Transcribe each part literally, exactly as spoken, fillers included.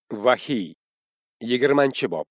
Vahiy yigirmanchi bob.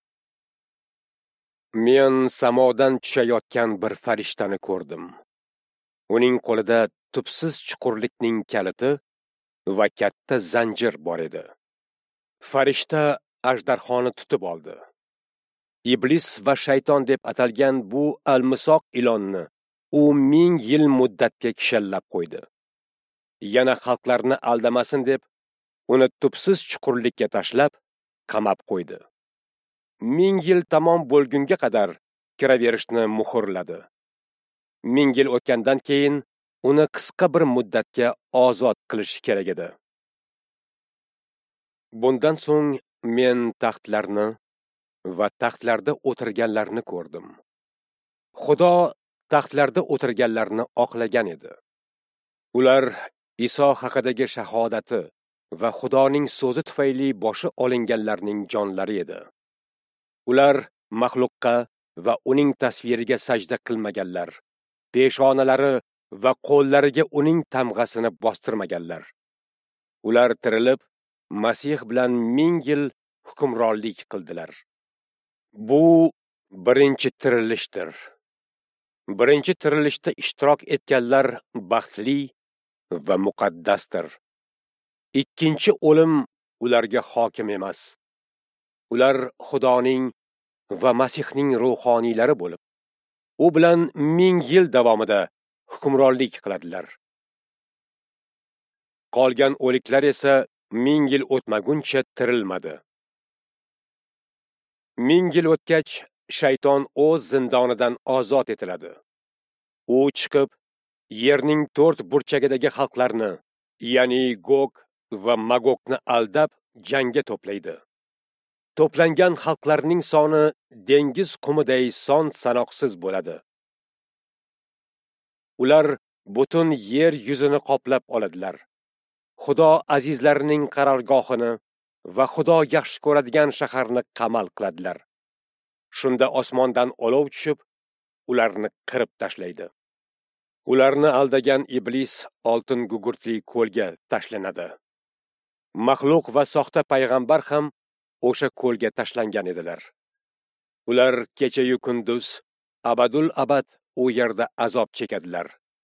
Men samodan tushayotgan bir farishtani ko'rdim. Uning qo'lida tubsiz chuqurlikning kaliti va katta zanjir bor edi. Farishta ajdarxoni tutib oldi. Iblis va shayton deb atalgan bu almisoq ilonni u ming yil muddatga kishallab qo'ydi. Yana xalqlarni aldamasin deb uni tubsiz chuqurlikka tashlab, qamab qo'ydi. Ming yil tamom bo'lgunga qadar kiraverishni muhrladi. Ming yil o'tgandan keyin uni qisqa bir muddatga ozod qilish kerak edi. Bundan so'ng men taxtlarni va taxtlarda o'tirganlarni ko'rdim. Xudo taxtlarda o'tirganlarni oqlagan edi. Ular Iso haqidagi shahodati va Xudoning so'zi tufayli boshi olinganlarning jonlari edi. Ular maxluqqa va uning tasviriga sajda qilmaganlar. Peshonalari va qo'llariga uning tamg'asini bostirmaganlar. Ular tirilib, Masih bilan ming yil hukmronlik qildilar. Bu birinchi tirilishdir. Birinchi tirilishda ishtirok etganlar baxtli va muqaddasdir. Ikkinchi o'lim ularga hokim emas. Ular Xudoning va Masihning ruhoniylari bo'lib, u bilan ming yil davomida hukmronlik qiladilar. Qolgan o'liklar esa ming yil o'tmaguncha tirilmadi. Ming yil o'tgach, shayton o'z zindonidan ozod etiladi. U chiqib, yerning to'rt burchagidagi xalqlarni, ya'ni Gog va Magogni aldab jangga to'playdi. To'plangan xalqlarning soni dengiz qumiday son sanoqsiz bo'ladi. Ular butun yer yuzini qoplab oladilar. Xudo azizlarining qarorgohini va Xudo yaxshi ko'radigan shaharni qamal qiladilar. Shunda osmondan olov tushib, ularni qirib tashlaydi. Ularni aldagan iblis oltin gugurtli ko'lga tashlanadi. Maxluq va soxta payg'ambar ham o'sha ko'lga tashlangan edilar. Ular kecha-yu kunduz abadul abad u yerda azob chekadilar.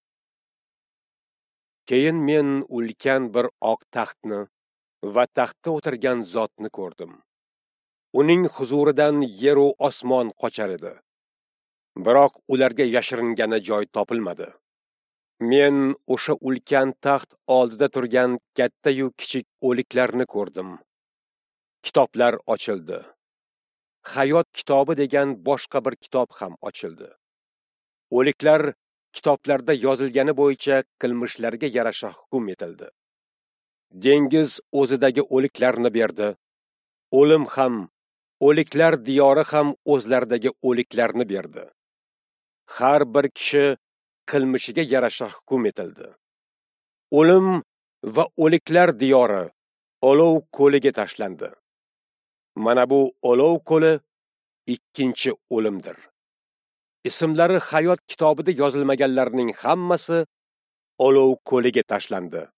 Keyin men ulkan bir oq taxtni va taxtda o'tirgan zotni ko'rdim. Uning huzuridan yer u osmon qochar edi. Biroq ularga yashiringani joy topilmadi. Men o'sha ulkan taxt oldida turgan katta yu kichik o'liklarni ko'rdim. Kitoblar ochildi. Hayot kitobi degan boshqa bir kitob ham ochildi. O'liklar kitoblarda yozilgani bo'yicha qilmishlariga yarasha hukm etildi. Dengiz o'zidagi o'liklarni berdi. O'lim ham, o'liklar diyori ham o'zlaridagi o'liklarni berdi. Har bir kishi qilmishiga yarasha hukm etildi. O'lim va o'liklar diyori olov ko'liga tashlandi. Mana bu olov ko'li ikkinchi o'limdir. Ismlari hayot kitobida yozilmaganlarning hammasi olov ko'liga tashlandi.